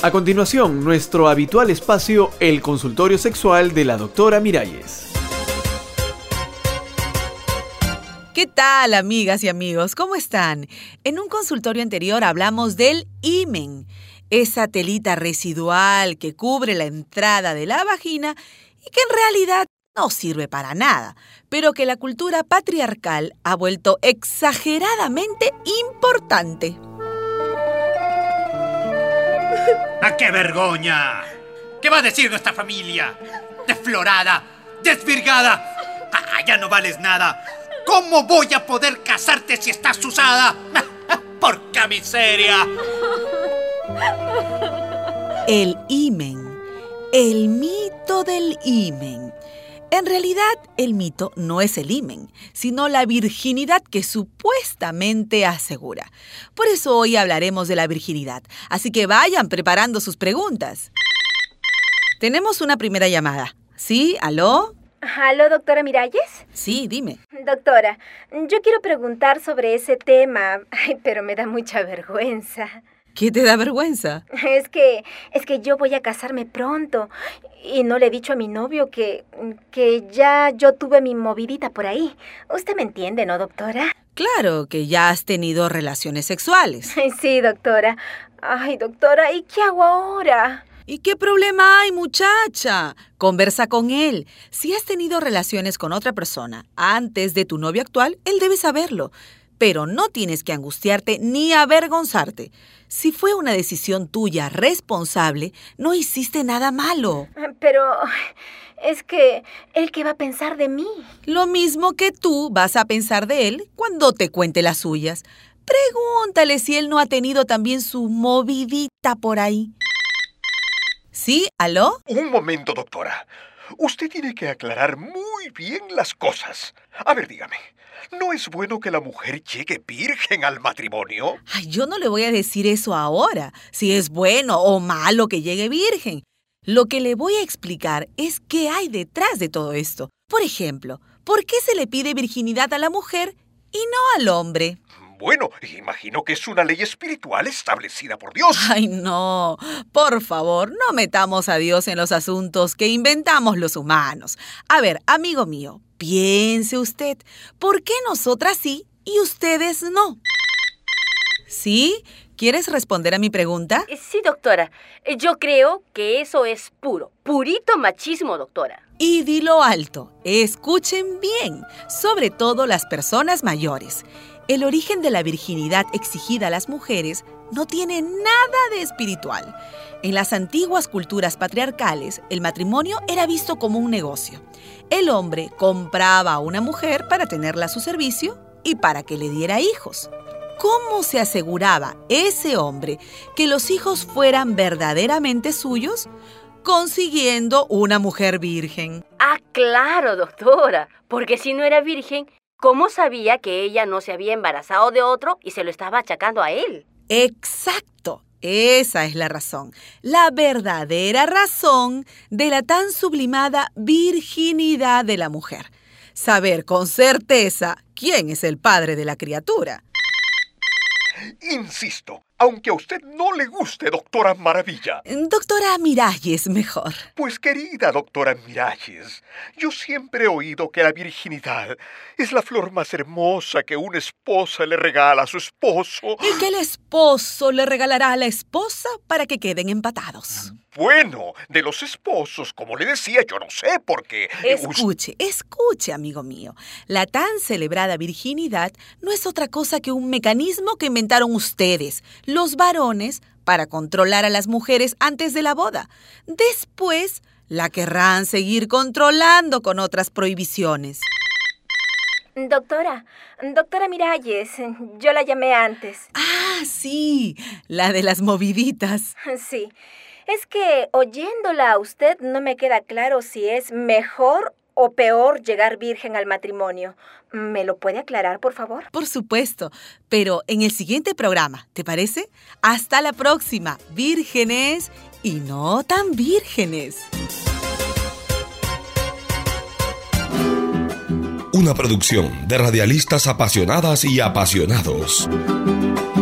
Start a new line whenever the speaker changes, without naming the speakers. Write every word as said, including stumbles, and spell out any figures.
A continuación, nuestro habitual espacio, el consultorio sexual de la doctora Miralles.
¿Qué tal, amigas y amigos? ¿Cómo están? En un consultorio anterior hablamos del himen, esa telita residual que cubre la entrada de la vagina y que en realidad no sirve para nada, pero que la cultura patriarcal ha vuelto exageradamente importante.
¡Ah, qué vergüenza! ¿Qué va a decir nuestra familia? Desflorada, desvirgada. ¡Ah, ya no vales nada! ¿Cómo voy a poder casarte si estás usada? ¡Porca miseria!
El himen, el mito del himen. En realidad, el mito no es el himen, sino la virginidad que supuestamente asegura. Por eso hoy hablaremos de la virginidad, así que vayan preparando sus preguntas. Tenemos una primera llamada. ¿Sí? ¿Aló?
¿Aló, doctora Miralles?
Sí, dime.
Doctora, yo quiero preguntar sobre ese tema, ay, pero me da mucha vergüenza.
¿Qué te da vergüenza?
Es que, es que yo voy a casarme pronto y no le he dicho a mi novio que, que ya yo tuve mi movidita por ahí. Usted me entiende, ¿no, doctora?
Claro, que ya has tenido relaciones sexuales.
Sí, doctora. Ay, doctora, ¿y qué hago ahora?
¿Y qué problema hay, muchacha? Conversa con él. Si has tenido relaciones con otra persona antes de tu novio actual, él debe saberlo. Pero no tienes que angustiarte ni avergonzarte. Si fue una decisión tuya responsable, no hiciste nada malo.
Pero es que, ¿él qué va a pensar de mí?
Lo mismo que tú vas a pensar de él cuando te cuente las suyas. Pregúntale si él no ha tenido también su movidita por ahí. ¿Sí? ¿Aló?
Un momento, doctora. Usted tiene que aclarar muy bien las cosas. A ver, dígame, ¿no es bueno que la mujer llegue virgen al matrimonio?
Ay, yo no le voy a decir eso ahora, si es bueno o malo que llegue virgen. Lo que le voy a explicar es qué hay detrás de todo esto. Por ejemplo, ¿por qué se le pide virginidad a la mujer y no al hombre?
Bueno, imagino que es una ley espiritual establecida por Dios.
Ay, no. Por favor, no metamos a Dios en los asuntos que inventamos los humanos. A ver, amigo mío, piense usted, ¿por qué nosotras sí y ustedes no? ¿Sí? ¿Quieres responder a mi pregunta?
Sí, doctora. Yo creo que eso es puro, purito machismo, doctora.
Y dilo alto, escuchen bien, sobre todo las personas mayores. El origen de la virginidad exigida a las mujeres no tiene nada de espiritual. En las antiguas culturas patriarcales, el matrimonio era visto como un negocio. El hombre compraba a una mujer para tenerla a su servicio y para que le diera hijos. ¿Cómo se aseguraba ese hombre que los hijos fueran verdaderamente suyos? Consiguiendo una mujer virgen.
Ah, claro, doctora, porque si no era virgen, ¿cómo sabía que ella no se había embarazado de otro y se lo estaba achacando a él?
Exacto, esa es la razón, la verdadera razón de la tan sublimada virginidad de la mujer. Saber con certeza quién es el padre de la criatura.
Insisto, aunque a usted no le guste, doctora Maravilla.
Doctora Miralles, mejor.
Pues querida doctora Miralles, yo siempre he oído que la virginidad es la flor más hermosa que una esposa le regala a su esposo.
¿Y que el esposo le regalará a la esposa para que queden empatados?
Bueno, de los esposos, como le decía, yo no sé por qué.
Escuche, escuche, amigo mío. La tan celebrada virginidad no es otra cosa que un mecanismo que inventaron ustedes, los varones, para controlar a las mujeres antes de la boda. Después, la querrán seguir controlando con otras prohibiciones.
Doctora, doctora Miralles, yo la llamé antes.
Ah, sí, la de las moviditas.
Sí. Es que oyéndola a usted no me queda claro si es mejor o peor llegar virgen al matrimonio. ¿Me lo puede aclarar, por favor?
Por supuesto, pero en el siguiente programa, ¿te parece? Hasta la próxima, vírgenes y no tan vírgenes.
Una producción de radialistas apasionadas y apasionados.